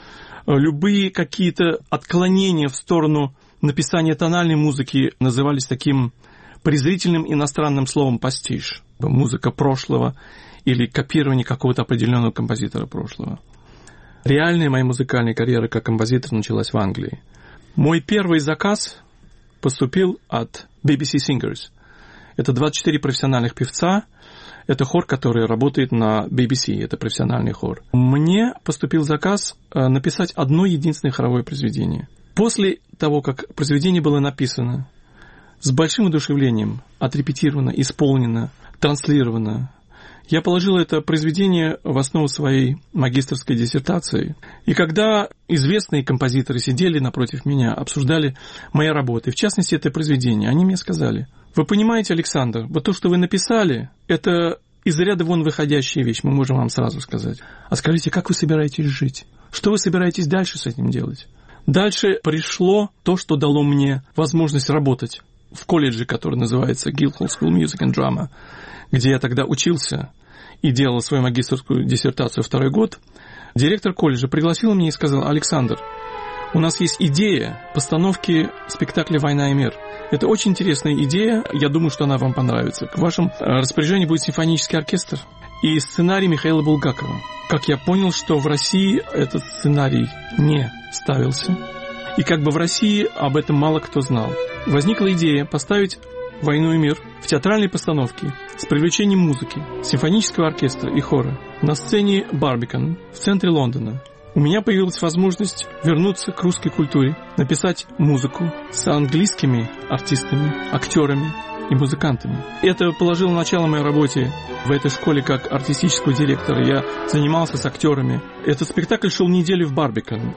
Любые какие-то отклонения в сторону написания тональной музыки назывались таким презрительным иностранным словом «пастиш». Музыка прошлого или копирование какого-то определенного композитора прошлого. Реальная моя музыкальная карьера как композитор началась в Англии. Мой первый заказ поступил от BBC Singers. Это 24 профессиональных певца. Это хор, который работает на BBC. Это профессиональный хор. Мне поступил заказ написать одно единственное хоровое произведение. После того, как произведение было написано, с большим одушевлением, отрепетировано, исполнено, транслировано, я положил это произведение в основу своей магистерской диссертации. И когда известные композиторы сидели напротив меня, обсуждали мои работы, в частности, это произведение, они мне сказали: вы понимаете, Александр, вот то, что вы написали, это из ряда вон выходящая вещь, мы можем вам сразу сказать. А скажите, как вы собираетесь жить? Что вы собираетесь дальше с этим делать? Дальше пришло то, что дало мне возможность работать в колледже, который называется Guildhall School Music and Drama, где я тогда учился и делал свою магистерскую диссертацию второй год. Директор колледжа пригласил меня и сказал: Александр, у нас есть идея постановки спектакля «Война и мир». Это очень интересная идея, я думаю, что она вам понравится. В вашем распоряжении будет симфонический оркестр и сценарий Михаила Булгакова. Как я понял, что в России этот сценарий не ставился, и как бы в России об этом мало кто знал. Возникла идея поставить «Войну и мир» в театральной постановке с привлечением музыки, симфонического оркестра и хора на сцене Барбикан в центре Лондона. У меня появилась возможность вернуться к русской культуре, написать музыку с английскими артистами, актерами и музыкантами. Это положило начало моей работе в этой школе как артистического директора. Я занимался с актерами. Этот спектакль шел неделю в Барбикан.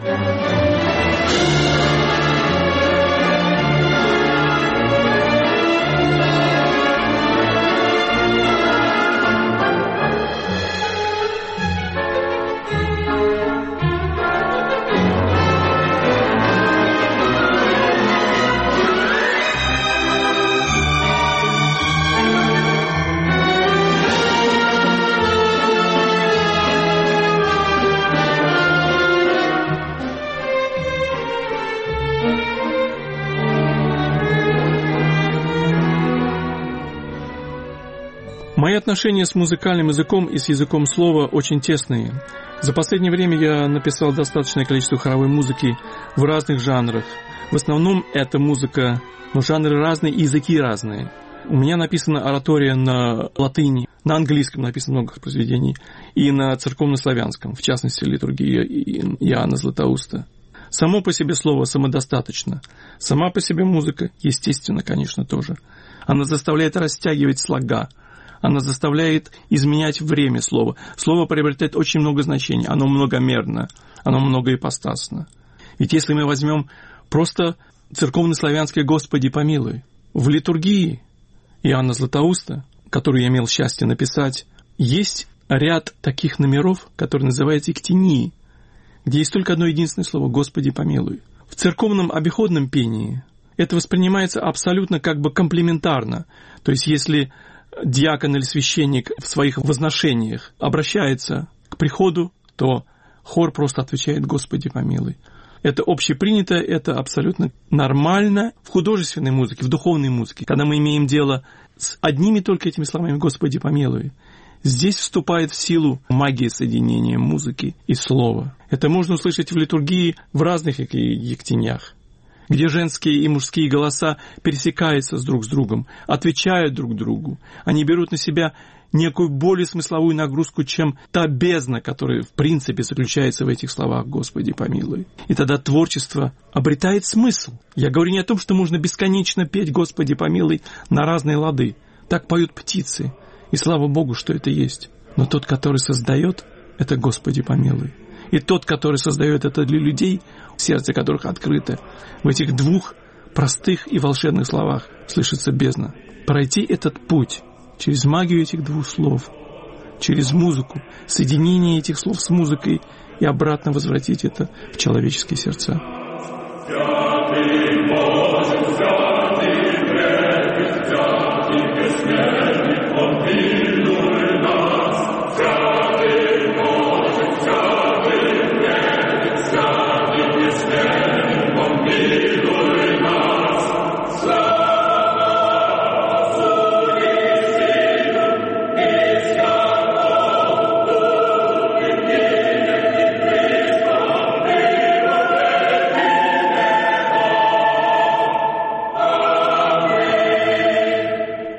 Мои отношения с музыкальным языком и с языком слова очень тесные. За последнее время я написал достаточное количество хоровой музыки в разных жанрах. В основном это музыка, но жанры разные, языки разные. У меня написана оратория на латыни, на английском написано много произведений, и на церковнославянском, в частности, литургия Иоанна Златоуста. Само по себе слово самодостаточно. Сама по себе музыка, естественно, конечно, тоже. Она заставляет растягивать слога. Она заставляет изменять время слова. Слово приобретает очень много значений. Оно многомерно, оно многоипостасно. Ведь если мы возьмем просто церковнославянское «Господи помилуй», в литургии Иоанна Златоуста, которую я имел счастье написать, есть ряд таких номеров, которые называются эктинии, где есть только одно единственное слово «Господи помилуй». В церковном обиходном пении это воспринимается абсолютно как бы комплементарно. То есть если диакон или священник в своих возношениях обращается к приходу, то хор просто отвечает «Господи помилуй». Это общепринято, это абсолютно нормально в художественной музыке, в духовной музыке. Когда мы имеем дело с одними только этими словами «Господи помилуй», здесь вступает в силу магия соединения музыки и слова. Это можно услышать в литургии в разных ектенях, где женские и мужские голоса пересекаются друг с другом, отвечают друг другу. Они берут на себя некую более смысловую нагрузку, чем та бездна, которая в принципе заключается в этих словах «Господи помилуй». И тогда творчество обретает смысл. Я говорю не о том, что можно бесконечно петь «Господи помилуй» на разные лады. Так поют птицы. И слава Богу, что это есть. Но тот, который создает, это «Господи помилуй». И тот, который создает это для людей, сердце которых открыто, в этих двух простых и волшебных словах слышится бездна. Пройти этот путь через магию этих двух слов, через музыку, соединение этих слов с музыкой и обратно возвратить это в человеческие сердца.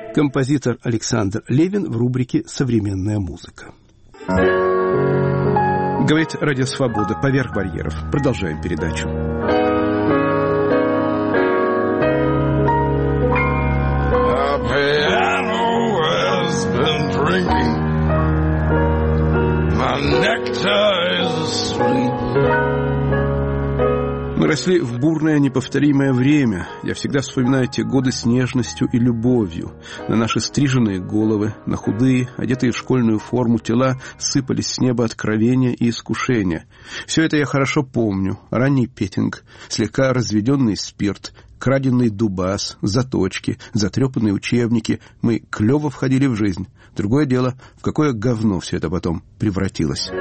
Композитор Александр Левин в рубрике «Современная музыка». Говорит Радио Свобода, поверх барьеров. Продолжаем передачу. Мы росли в бурное неповторимое время. Я всегда вспоминаю те годы с нежностью и любовью. На наши стриженные головы, на худые, одетые в школьную форму тела сыпались с неба откровения и искушения. Все это я хорошо помню. Ранний петинг, слегка разведенный спирт, краденный дубас, заточки, затрепанные учебники. Мы клево входили в жизнь. Другое дело, в какое говно все это потом превратилось.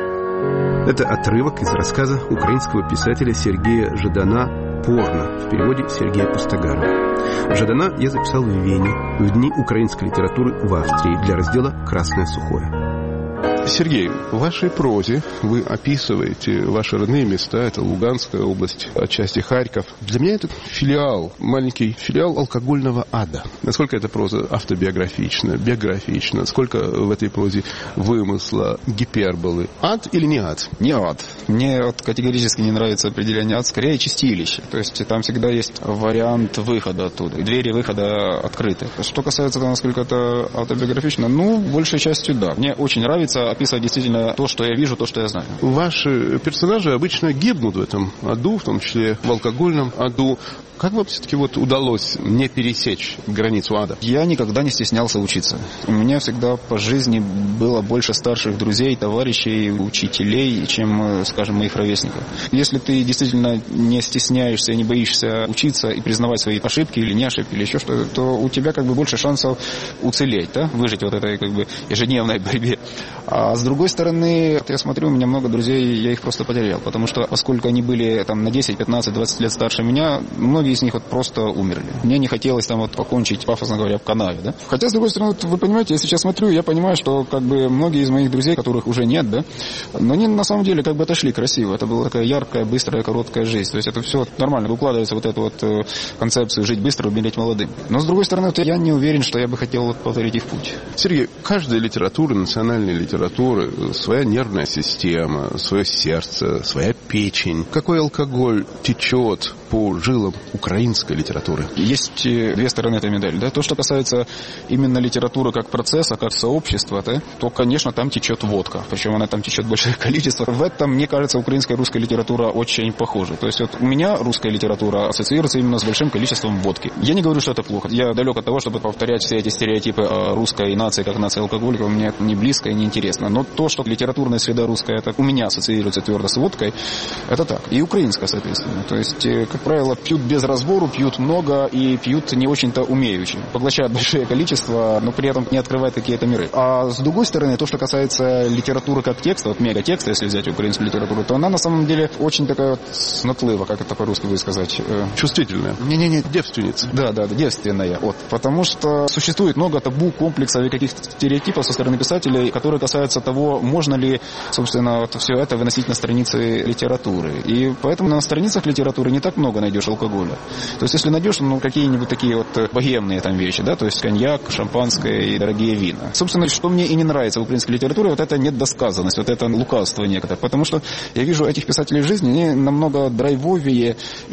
Это отрывок из рассказа украинского писателя Сергея Жадана «Порно», в переводе Сергея Пустогара. Жадана я записал в Вене в Дни украинской литературы в Австрии для раздела «Красное сухое». Сергей, в вашей прозе вы описываете ваши родные места. Это Луганская область, отчасти Харьков. Для меня это филиал, маленький филиал алкогольного ада. Насколько эта проза автобиографична, биографична? Сколько в этой прозе вымысла, гиперболы? Ад или не ад? Не ад. Мне вот категорически не нравится определение ад, скорее чистилище. То есть там всегда есть вариант выхода оттуда. Двери выхода открыты. Что касается того, насколько это автобиографично, большей частью да. Мне очень нравится описывать действительно то, что я вижу, то, что я знаю. Ваши персонажи обычно гибнут в этом аду, в том числе в алкогольном аду. Как вам все-таки удалось не пересечь границу ада? Я никогда не стеснялся учиться. У меня всегда по жизни было больше старших друзей, товарищей, учителей, чем, скажем, моих ровесников. Если ты действительно не стесняешься, не боишься учиться и признавать свои ошибки или не ошибки, или еще что-то, то у тебя больше шансов уцелеть, да? Выжить в этой ежедневной борьбе. А с другой стороны, я смотрю, у меня много друзей, я их просто потерял, потому что поскольку они были на 10, 15, 20 лет старше меня, многие из них просто умерли. Мне не хотелось покончить, пафосно говоря, в канаве, да? Хотя, с другой стороны, вы понимаете, я сейчас смотрю, я понимаю, что многие из моих друзей, которых уже нет, да, но они на самом деле отошли красиво. Это была такая яркая, быстрая, короткая жизнь. То есть это все нормально, укладывается эту концепцию жить быстро, умереть молодым. Но, с другой стороны, я не уверен, что я бы хотел повторить их путь. Сергей, каждая литература, национальная литература, своя нервная система, свое сердце, своя печень. Какой алкоголь течет по жилам украинской литературы? Есть две стороны этой медали. Да? То, что касается именно литературы как процесса, как сообщества, да, то, конечно, там течет водка. Причем она там течет большое количество. В этом, мне кажется, украинская и русская литература очень похожи. То есть у меня русская литература ассоциируется именно с большим количеством водки. Я не говорю, что это плохо. Я далек от того, чтобы повторять все эти стереотипы о русской нации как нации алкоголиков. Мне это не близко и не интересно. Но то, что литературная среда русская, это у меня ассоциируется твердо с водкой, это так. И украинская, соответственно. То есть, как правило, пьют без разбору, пьют много и пьют не очень-то умеючи. Поглощают большое количество, но при этом не открывают какие-то миры. А с другой стороны, то, что касается литературы как текста, мегатекста, если взять украинскую литературу, то она на самом деле очень такая с наплыва, как это по-русски будет сказать. Чувствительная. Не-не-не. Девственница. Да, девственная. Потому что существует много табу, комплексов и каких-то стереотипов со стороны писателей, которые касаются того, можно ли, собственно, все это выносить на страницы литературы. И поэтому на страницах литературы не так много найдешь алкоголя. То есть, если найдешь, какие-нибудь такие богемные вещи, да, то есть коньяк, шампанское и дорогие вина. Собственно, что мне и не нравится в украинской литературе, это недосказанность, это лукавство некоторое. Потому что я вижу этих писателей в жизни, они намного драйвовее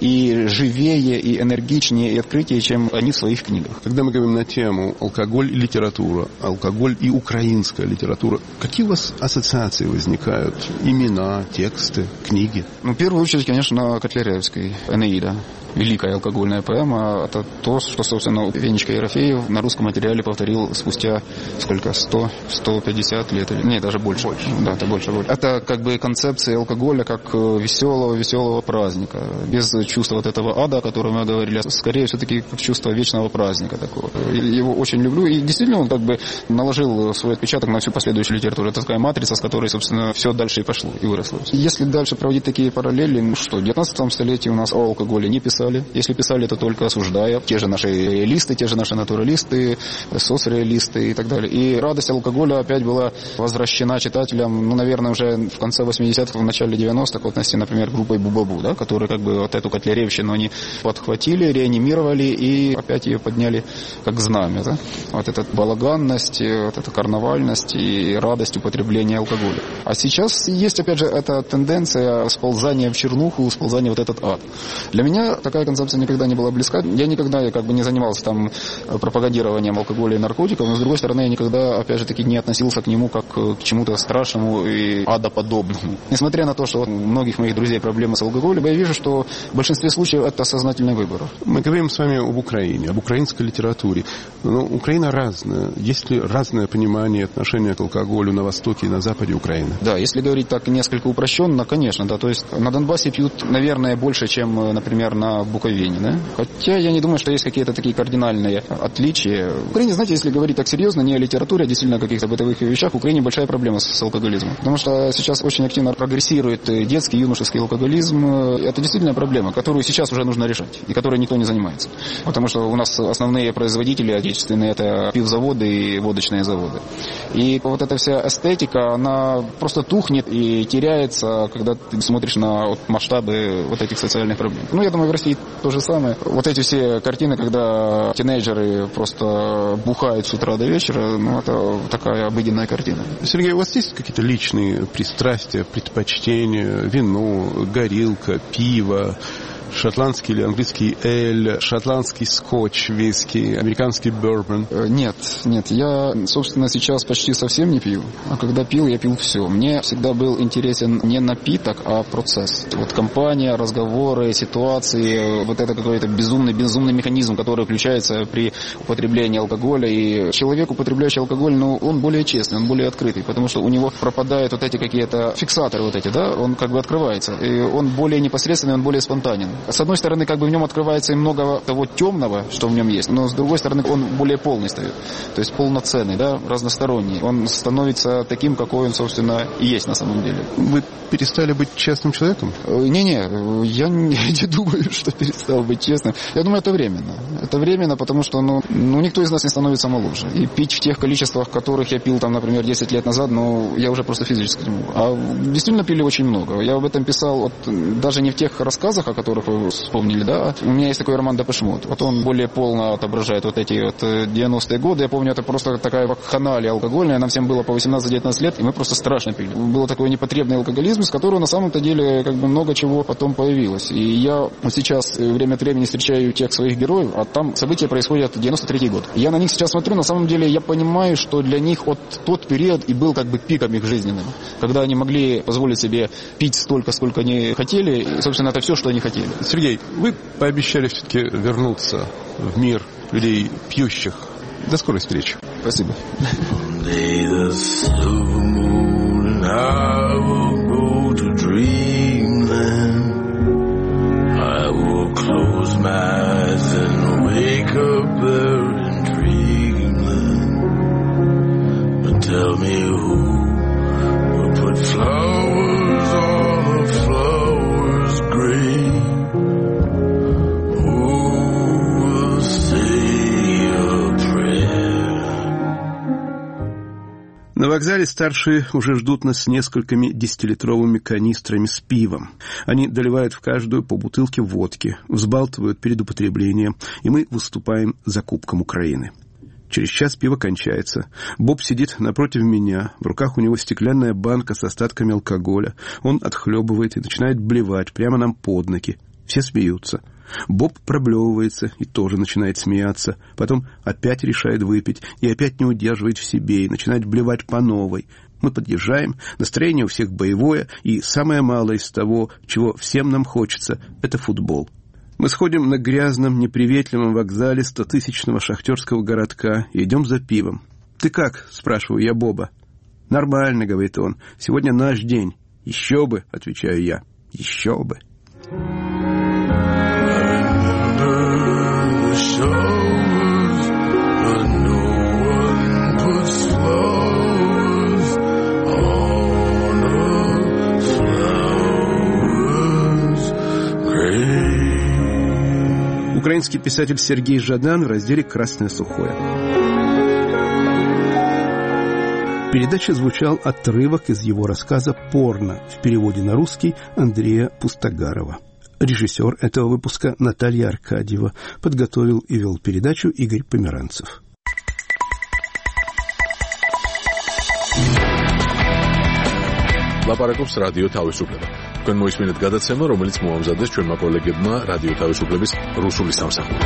и живее, и энергичнее, и открытие, чем они в своих книгах. Когда мы говорим на тему алкоголь и литература, алкоголь и украинская литература, какие у вас ассоциации возникают? Имена, тексты, книги? В первую очередь, конечно, Котляревский, «Энеида». Великая алкогольная поэма. Это то, что, собственно, Венечка Ерофеев на русском материале повторил спустя 100-150 лет. Нет, даже больше. Да, это больше. Это концепция алкоголя как веселого праздника. Без чувства этого ада, о котором мы говорили, скорее все-таки как чувство вечного праздника такого. Его очень люблю. И действительно он наложил свой отпечаток на всю последующую литературу. Это такая матрица, с которой, собственно, все дальше и пошло, и выросло. Если дальше проводить такие параллели, в 19 столетии у нас о алкоголе не писали, писали. Если писали, то только осуждая. Те же наши реалисты, те же наши натуралисты, соцреалисты и так далее. И радость алкоголя опять была возвращена читателям, наверное, уже в конце 80-х, в начале 90-х, вот, например, группой Бубабу, да, которые как бы вот эту котляревщину они подхватили, реанимировали и опять ее подняли как знамя. Да? Вот эта балаганность, вот эта карнавальность и радость употребления алкоголя. А сейчас есть, опять же, эта тенденция сползания в чернуху, сползания в вот этот ад. Для меня такая концепция никогда не была близка. Я никогда как бы не занимался там пропагандированием алкоголя и наркотиков, но, с другой стороны, я никогда, опять же таки, не относился к нему как к чему-то страшному и адоподобному. Несмотря на то, что у многих моих друзей проблемы с алкоголем, я вижу, что в большинстве случаев это сознательный выбор. Мы говорим с вами об Украине, об украинской литературе. Но Украина разная. Есть ли разное понимание отношения к алкоголю на востоке и на западе Украины? Да, если говорить так несколько упрощенно, конечно, да. То есть на Донбассе пьют, наверное, больше, чем, например, на Буковине, да. Хотя я не думаю, что есть какие-то такие кардинальные отличия. В Украине, знаете, если говорить так серьезно, не о литературе, а действительно о каких-то бытовых вещах, в Украине большая проблема с алкоголизмом. Потому что сейчас очень активно прогрессирует детский, юношеский алкоголизм. Это действительно проблема, которую сейчас уже нужно решать, и которой никто не занимается. Потому что у нас основные производители отечественные — это пивзаводы и водочные заводы. И вот эта вся эстетика, она просто тухнет и теряется, когда ты смотришь на масштабы вот этих социальных проблем. Ну, я думаю, в России то же самое. Вот эти все картины, когда тинейджеры просто бухают с утра до вечера, ну, это такая обыденная картина. Сергей, у вас есть какие-то личные пристрастия, предпочтения, вино, горилка, пиво, шотландский или английский эль, шотландский скотч, виски, американский бourbon? Нет. Я, собственно, сейчас почти совсем не пью. А когда пил, я пил все. Мне всегда был интересен не напиток, а процесс. Вот компания, разговоры, ситуации, вот это какой-то безумный механизм, который включается при употреблении алкоголя. И человек, употребляющий алкоголь, ну, он более честный, он более открытый, потому что у него пропадают вот эти какие-то фиксаторы вот эти, да, он как бы открывается. И он более непосредственный, он более спонтанен. С одной стороны, как бы в нем открывается и много того темного, что в нем есть, но с другой стороны, он более полный стает. То есть полноценный, да, разносторонний. Он становится таким, какой он, собственно, и есть на самом деле. Вы перестали быть честным человеком? Не-не, я не думаю, что перестал быть честным. Я думаю, это временно. Это временно, потому что, ну, никто из нас не становится моложе. И пить в тех количествах, которых я пил, там, например, 10 лет назад, ну, я уже просто физически не могу. А действительно пили очень много. Я об этом писал, вот, даже не в тех рассказах, о которых вы вспомнили, да. У меня есть такой роман «Депеш Мод». Вот он более полно отображает вот эти вот 90-е годы. Я помню, это просто такая вакханалия алкогольная. Нам всем было по 18-19 лет, и мы просто страшно пили. Был такой непотребный алкоголизм, из которого на самом-то деле как бы много чего потом появилось. И я вот сейчас время от времени встречаю тех своих героев, а там события происходят 93-й год. Я на них сейчас смотрю, на самом деле я понимаю, что для них вот тот период и был как бы пиком их жизненным, когда они могли позволить себе пить столько, сколько они хотели, и, собственно, это все, что они хотели. Сергей, вы пообещали все-таки вернуться в мир людей пьющих. До скорой встречи. Спасибо. Tell me who will put flowers on a flower's grave? Who will say a prayer? На вокзале старшие уже ждут нас с несколькими 10-литровыми канистрами с пивом. Они доливают в каждую по бутылке водки, взбалтывают перед употреблением, и мы выступаем за Кубком Украины. Через час пиво кончается. Боб сидит напротив меня. В руках у него стеклянная банка с остатками алкоголя. Он отхлебывает и начинает блевать прямо нам под ноги. Все смеются. Боб проблевывается и тоже начинает смеяться. Потом опять решает выпить и опять не удерживает в себе и начинает блевать по новой. Мы подъезжаем, настроение у всех боевое, и самое малое из того, чего всем нам хочется, это футбол. Мы сходим на грязном, неприветливом вокзале 100-тысячного шахтерского городка и идем за пивом. «Ты как?» – спрашиваю я Боба. «Нормально», – говорит он, – «сегодня наш день». «Еще бы», – отвечаю я, – «еще бы». украинский писатель Сергей Жадан в разделе «Красное сухое». В передаче звучал отрывок из его рассказа «Порно» в переводе на русский Андрея Пустогарова. Режиссер этого выпуска Наталья Аркадьева. Подготовил и вел передачу Игорь Померанцев. ლაპარაკობს რადიო თავისუფლება. თქვენ მოისმინეთ გადაცემა, რომელიც მოამზადეს ჩვენმა კოლეგებმა რადიო თავისუფლების რუსული სამსახური.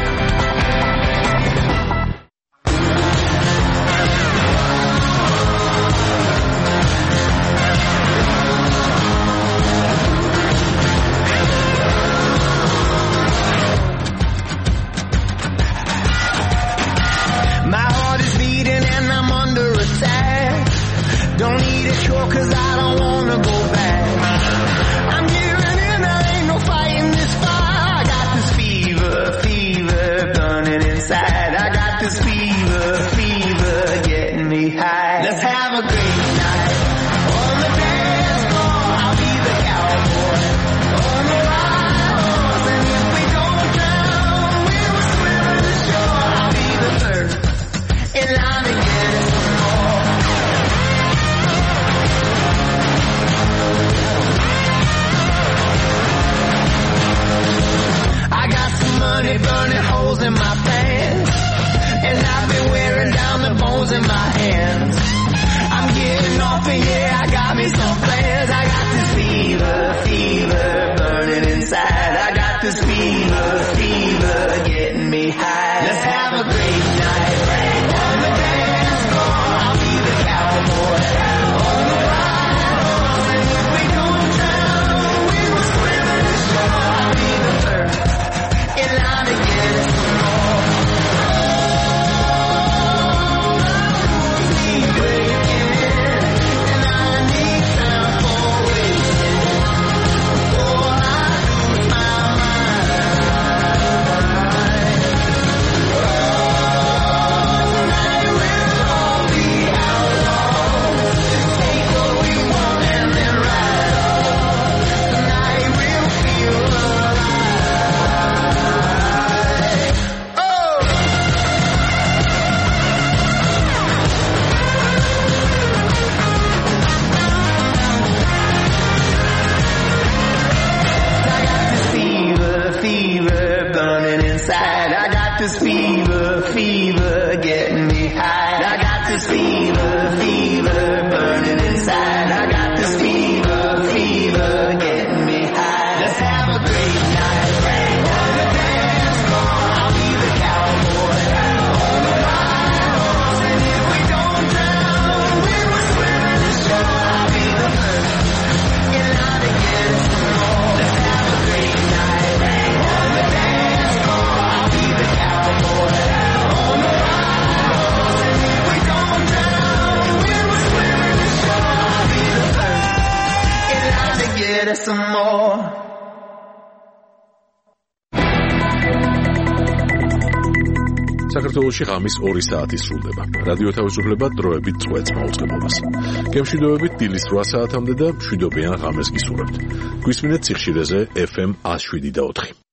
საქართველოში ღამის 2 საათი სრულდება. რადიო თავისუფლება დროებით წვეთს მაუწყებლობას. გემშვიდობებით დილის 8 საათამდე და მშვიდობიან ღამეს გისურვებთ. გვისმინეთ სიხშირეზე FM 107.4.